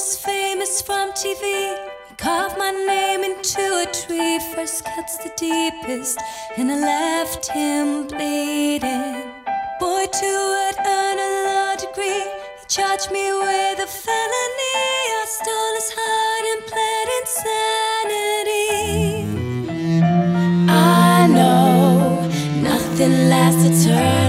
was famous from TV. He carved my name into a tree. First cuts the deepest, and I left him bleeding. Boy too would earn a law degree. He charged me with a felony. I stole his heart and pled insanity. I know nothing lasts eternally.